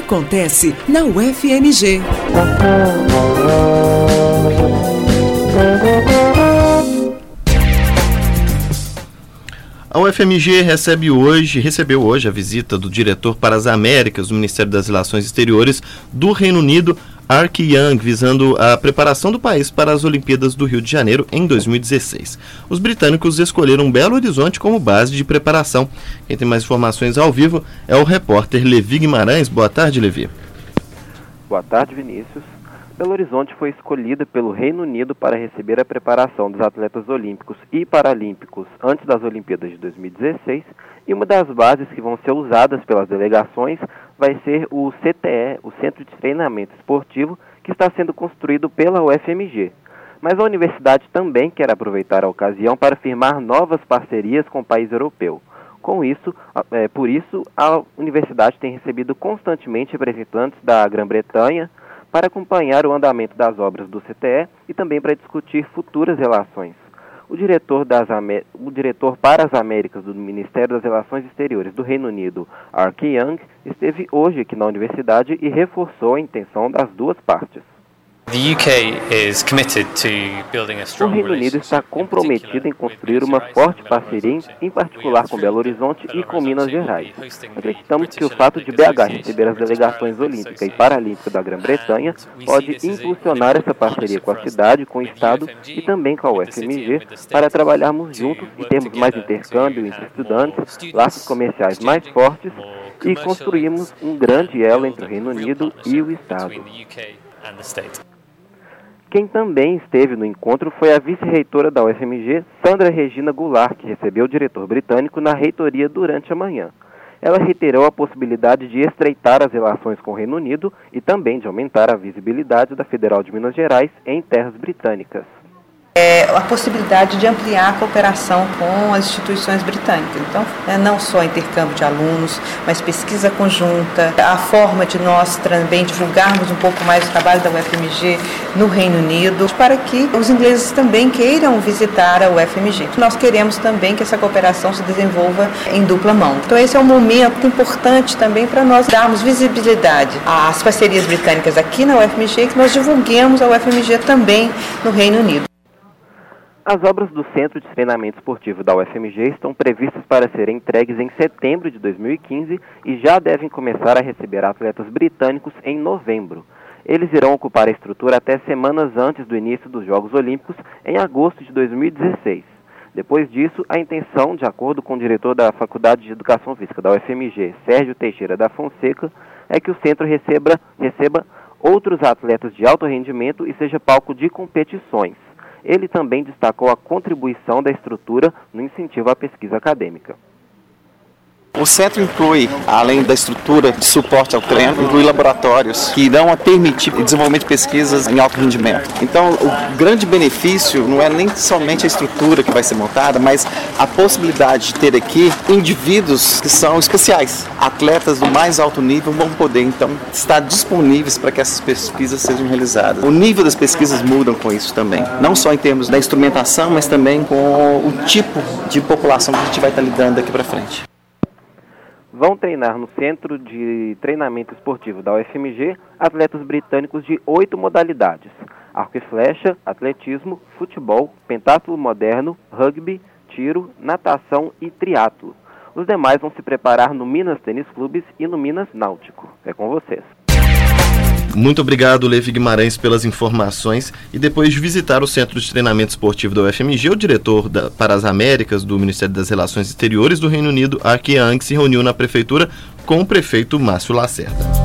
acontece na UFMG. A UFMG recebeu hoje a visita do diretor para as Américas do Ministério das Relações Exteriores do Reino Unido, Ark Young, visando a preparação do país para as Olimpíadas do Rio de Janeiro em 2016. Os britânicos escolheram Belo Horizonte como base de preparação. Quem tem mais informações ao vivo é o repórter Levi Guimarães. Boa tarde, Levi. Boa tarde, Vinícius. Belo Horizonte foi escolhida pelo Reino Unido para receber a preparação dos atletas olímpicos e paralímpicos antes das Olimpíadas de 2016, e uma das bases que vão ser usadas pelas delegações vai ser o CTE, o Centro de Treinamento Esportivo, que está sendo construído pela UFMG. Mas a universidade também quer aproveitar a ocasião para firmar novas parcerias com o país europeu. Por isso, a universidade tem recebido constantemente representantes da Grã-Bretanha para acompanhar o andamento das obras do CTE e também para discutir futuras relações. O diretor para as Américas do Ministério das Relações Exteriores do Reino Unido, Ark Young, esteve hoje aqui na universidade e reforçou a intenção das duas partes. O Reino Unido está comprometido em construir uma forte parceria, em particular com Belo Horizonte e com Minas Gerais. Acreditamos que o fato de BH receber as delegações olímpica e paralímpica da Grã-Bretanha pode impulsionar essa parceria com a cidade, com o Estado e também com a UFMG para trabalharmos juntos e termos mais intercâmbio entre estudantes, laços comerciais mais fortes e construirmos um grande elo entre o Reino Unido e o Estado. Quem também esteve no encontro foi a vice-reitora da UFMG, Sandra Regina Goulart, que recebeu o diretor britânico na reitoria durante a manhã. Ela reiterou a possibilidade de estreitar as relações com o Reino Unido e também de aumentar a visibilidade da Federal de Minas Gerais em terras britânicas. A possibilidade de ampliar a cooperação com as instituições britânicas. Então, não só intercâmbio de alunos, mas pesquisa conjunta, a forma de nós também divulgarmos um pouco mais o trabalho da UFMG no Reino Unido, para que os ingleses também queiram visitar a UFMG. Nós queremos também que essa cooperação se desenvolva em dupla mão. Então, esse é um momento importante também para nós darmos visibilidade às parcerias britânicas aqui na UFMG e que nós divulguemos a UFMG também no Reino Unido. As obras do Centro de Treinamento Esportivo da UFMG estão previstas para serem entregues em setembro de 2015 e já devem começar a receber atletas britânicos em novembro. Eles irão ocupar a estrutura até semanas antes do início dos Jogos Olímpicos, em agosto de 2016. Depois disso, a intenção, de acordo com o diretor da Faculdade de Educação Física da UFMG, Sérgio Teixeira da Fonseca, é que o centro receba outros atletas de alto rendimento e seja palco de competições. Ele também destacou a contribuição da estrutura no incentivo à pesquisa acadêmica. O centro inclui, além da estrutura de suporte ao treino, inclui laboratórios que irão permitir o desenvolvimento de pesquisas em alto rendimento. Então, o grande benefício não é nem somente a estrutura que vai ser montada, mas a possibilidade de ter aqui indivíduos que são especiais. Atletas do mais alto nível vão poder, então, estar disponíveis para que essas pesquisas sejam realizadas. O nível das pesquisas mudam com isso também. Não só em termos da instrumentação, mas também com o tipo de população que a gente vai estar lidando daqui para frente. Vão treinar no Centro de Treinamento Esportivo da UFMG atletas britânicos de 8 modalidades: arco e flecha, atletismo, futebol, pentatlo moderno, rugby, tiro, natação e triatlo. Os demais vão se preparar no Minas Tênis Clubes e no Minas Náutico. É com vocês. Muito obrigado, Levi Guimarães, pelas informações. E depois de visitar o Centro de Treinamento Esportivo da UFMG, o diretor para as Américas do Ministério das Relações Exteriores do Reino Unido, Ark Young, se reuniu na prefeitura com o prefeito Márcio Lacerda.